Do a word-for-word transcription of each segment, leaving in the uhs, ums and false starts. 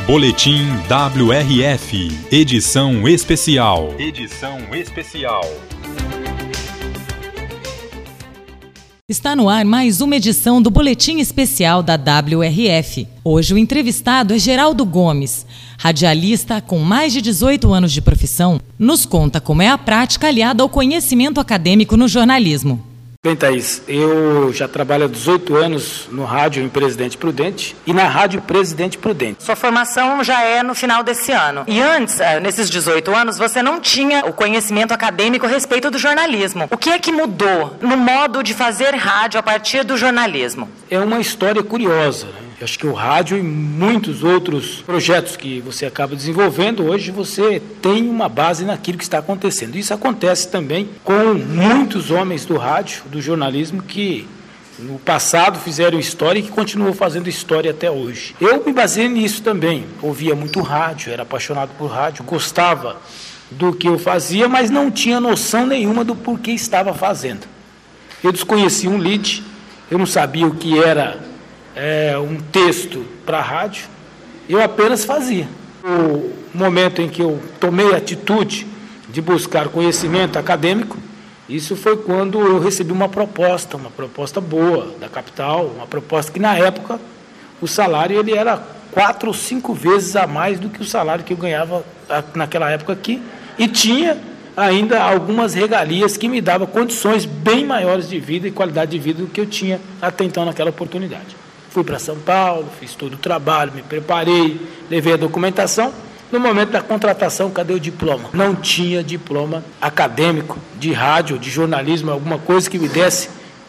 Boletim W R F, edição especial. Edição especial. Está no ar mais uma edição do Boletim Especial da W R F. Hoje o entrevistado é Geraldo Gomes, radialista com mais de dezoito anos de profissão, nos conta como é a prática aliada ao conhecimento acadêmico no jornalismo. Bem, Thaís, eu já trabalho há dezoito anos no rádio em Presidente Prudente e na rádio Presidente Prudente. Sua formação já é no final desse ano. E antes, nesses dezoito anos, você não tinha o conhecimento acadêmico a respeito do jornalismo. O que é que mudou no modo de fazer rádio a partir do jornalismo? É uma história curiosa, né? Eu acho que o rádio e muitos outros projetos que você acaba desenvolvendo, hoje você tem uma base naquilo que está acontecendo. Isso acontece também com muitos homens do rádio, do jornalismo, que no passado fizeram história e que continuam fazendo história até hoje. Eu me baseei nisso também. Ouvia muito rádio, era apaixonado por rádio, gostava do que eu fazia, mas não tinha noção nenhuma do porquê estava fazendo. Eu desconhecia um lead, eu não sabia o que era É, um texto para a rádio, eu apenas fazia. O momento em que eu tomei a atitude de buscar conhecimento acadêmico, isso foi quando eu recebi uma proposta, uma proposta boa da capital, uma proposta que na época o salário ele era quatro ou cinco vezes a mais do que o salário que eu ganhava naquela época aqui, e tinha ainda algumas regalias que me davam condições bem maiores de vida e qualidade de vida do que eu tinha até então naquela oportunidade. Fui para São Paulo, fiz todo o trabalho, me preparei, levei a documentação. No momento da contratação, cadê o diploma? Não tinha diploma acadêmico de rádio, de jornalismo, alguma coisa que me desse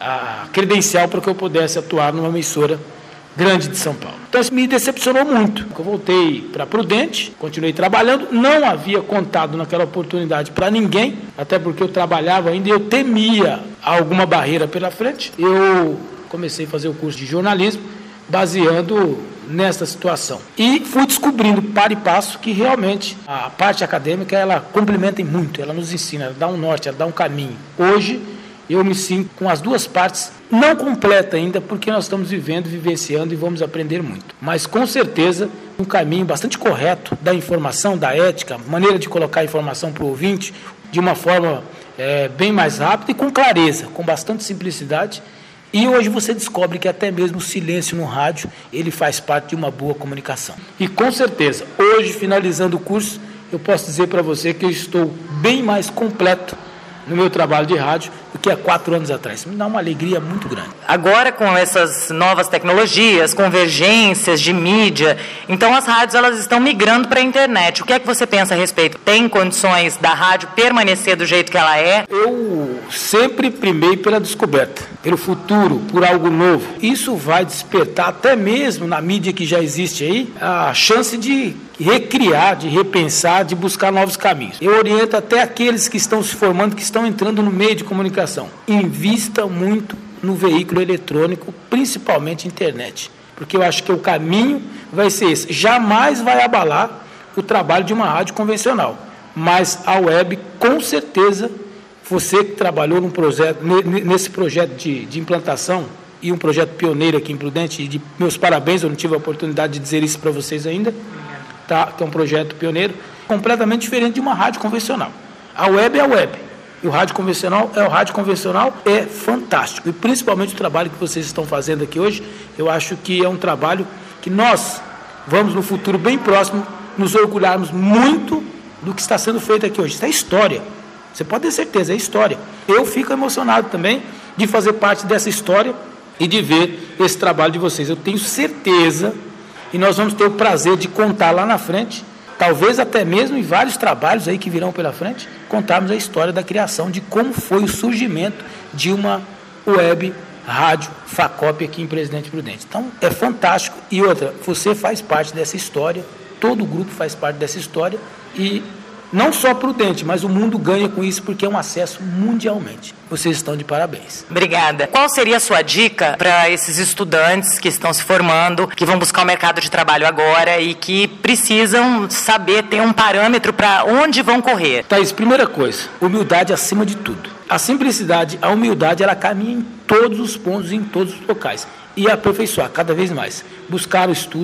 a credencial para que eu pudesse atuar numa emissora grande de São Paulo. Então isso me decepcionou muito. Eu voltei para Prudente, continuei trabalhando, não havia contado naquela oportunidade para ninguém, até porque eu trabalhava ainda e eu temia alguma barreira pela frente. Eu comecei a fazer o curso de jornalismo baseando nessa situação. E fui descobrindo, para e passo, que realmente a parte acadêmica, ela complementa em muito, ela nos ensina, ela dá um norte, ela dá um caminho. Hoje, eu me sinto com as duas partes, não completa ainda, porque nós estamos vivendo, vivenciando e vamos aprender muito. Mas, com certeza, um caminho bastante correto da informação, da ética, maneira de colocar a informação para o ouvinte de uma forma é, bem mais rápida e com clareza, com bastante simplicidade. E hoje você descobre que até mesmo o silêncio no rádio, ele faz parte de uma boa comunicação. E com certeza, hoje, finalizando o curso, eu posso dizer para você que eu estou bem mais completo no meu trabalho de rádio do que há quatro anos atrás. Isso me dá uma alegria muito grande. Agora, com essas novas tecnologias, convergências de mídia, então as rádios elas estão migrando para a internet. O que é que você pensa a respeito? Tem condições da rádio permanecer do jeito que ela é? Eu sempre primei pela descoberta, pelo futuro, por algo novo. Isso vai despertar, até mesmo na mídia que já existe aí, a chance de recriar, de repensar, de buscar novos caminhos. Eu oriento até aqueles que estão se formando, que estão entrando no meio de comunicação. Invista muito no veículo eletrônico, principalmente internet, porque eu acho que o caminho vai ser esse. Jamais vai abalar o trabalho de uma rádio convencional, mas a web, com certeza, você que trabalhou num projeto, nesse projeto de, de implantação, e um projeto pioneiro aqui em Prudente, e de meus parabéns, eu não tive a oportunidade de dizer isso para vocês ainda, tá? Que é um projeto pioneiro, completamente diferente de uma rádio convencional. A web é a web, e o rádio convencional é o rádio convencional, é fantástico. E principalmente o trabalho que vocês estão fazendo aqui hoje, eu acho que é um trabalho que nós vamos, no futuro bem próximo, nos orgulharmos muito do que está sendo feito aqui hoje. Isso é história. Você pode ter certeza, é história. Eu fico emocionado também de fazer parte dessa história e de ver esse trabalho de vocês. Eu tenho certeza, e nós vamos ter o prazer de contar lá na frente, talvez até mesmo em vários trabalhos aí que virão pela frente, contarmos a história da criação, de como foi o surgimento de uma web rádio Facop aqui em Presidente Prudente. Então, é fantástico. E outra, você faz parte dessa história, todo o grupo faz parte dessa história, e não só Prudente, mas o mundo ganha com isso, porque é um acesso mundialmente. Vocês estão de parabéns. Obrigada. Qual seria a sua dica para esses estudantes que estão se formando, que vão buscar o mercado de trabalho agora e que precisam saber, ter um parâmetro para onde vão correr? Thaís, primeira coisa, humildade acima de tudo. A simplicidade, a humildade, ela caminha em todos os pontos, em todos os locais. E aperfeiçoar cada vez mais. Buscar o estudo,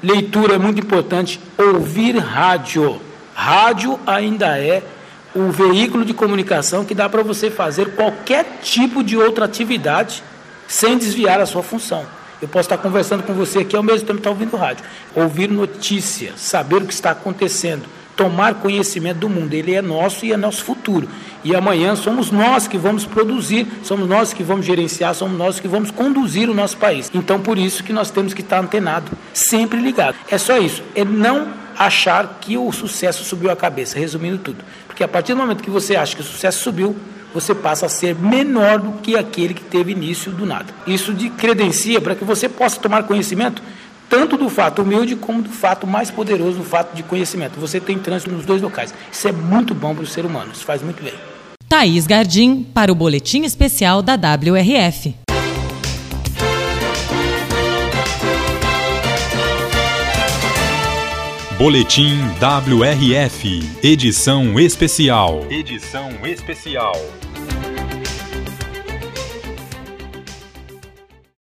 leitura é muito importante, ouvir rádio. Rádio ainda é o veículo de comunicação que dá para você fazer qualquer tipo de outra atividade sem desviar a sua função. Eu posso estar conversando com você aqui ao mesmo tempo que estar ouvindo rádio. Ouvir notícias, saber o que está acontecendo, tomar conhecimento do mundo. Ele é nosso e é nosso futuro. E amanhã somos nós que vamos produzir, somos nós que vamos gerenciar, somos nós que vamos conduzir o nosso país. Então, por isso que nós temos que estar antenado, sempre ligado. É só isso, é não achar que o sucesso subiu a cabeça, resumindo tudo. Porque a partir do momento que você acha que o sucesso subiu, você passa a ser menor do que aquele que teve início do nada. Isso de credencia para que você possa tomar conhecimento tanto do fato humilde como do fato mais poderoso, do fato de conhecimento. Você tem trânsito nos dois locais. Isso é muito bom para o ser humano, isso faz muito bem. Thaís Gardim, para o Boletim Especial da W R F. Boletim W R F, edição especial. Edição especial.